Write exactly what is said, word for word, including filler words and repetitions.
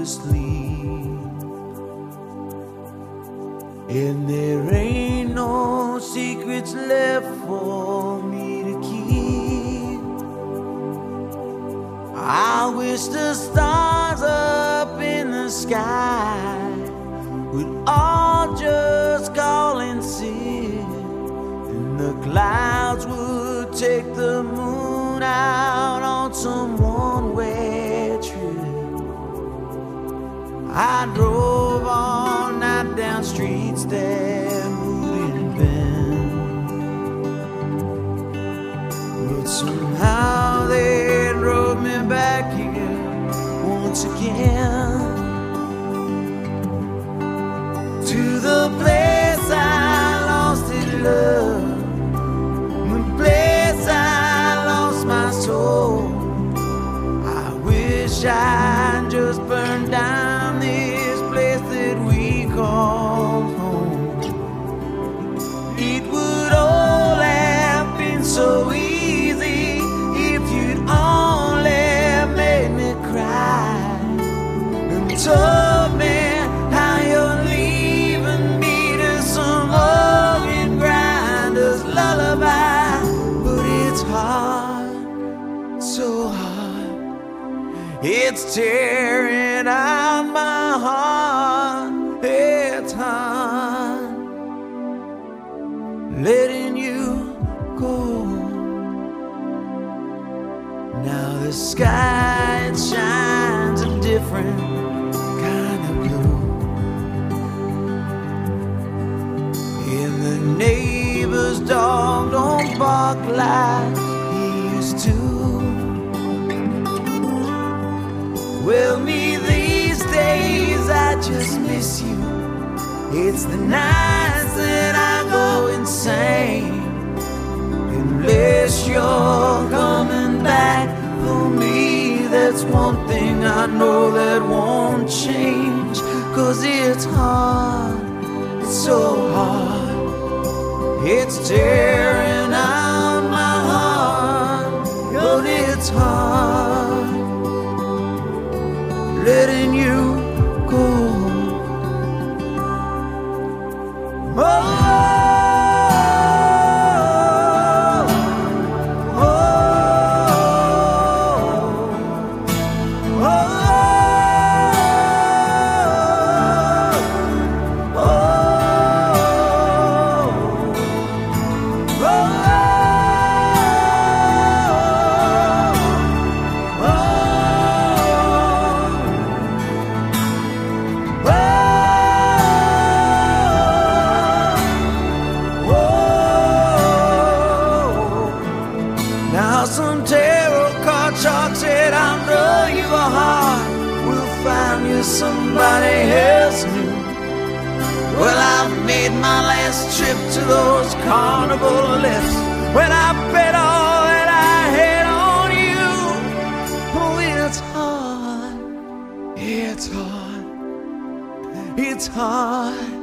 sleep, and there ain't no secrets left for me to keep. I wish the stars up in the sky would all just call and sing, and the clouds would take the moon out on some one-way trip. I drove all night down streets that wouldn't bend, but somehow they drove me back here once again, to the place I lost in love, the place I lost my soul. I wish I'd just burned down this place that we called home. It would all have been so easy if you'd only made me cry and told me how you're leaving me to some organ grinder's lullaby. But it's hard, so hard, it's tearing out my heart. It's hard letting you go. Now the sky, it shines a different kind of blue, and the neighbor's dog don't bark like he used to. Well, me these days, I just miss you. It's the nights that I go insane, unless you're coming back for me. That's one thing I know that won't change, 'cause it's hard, it's so hard, it's tearing out my heart. But it's hard letting you go. Oh, some tarot card chalk said, I know you are hard, we'll find you somebody else new. Well, I've made my last trip to those carnival lifts when I bet all that I had on you. Oh, it's hard, it's hard, it's hard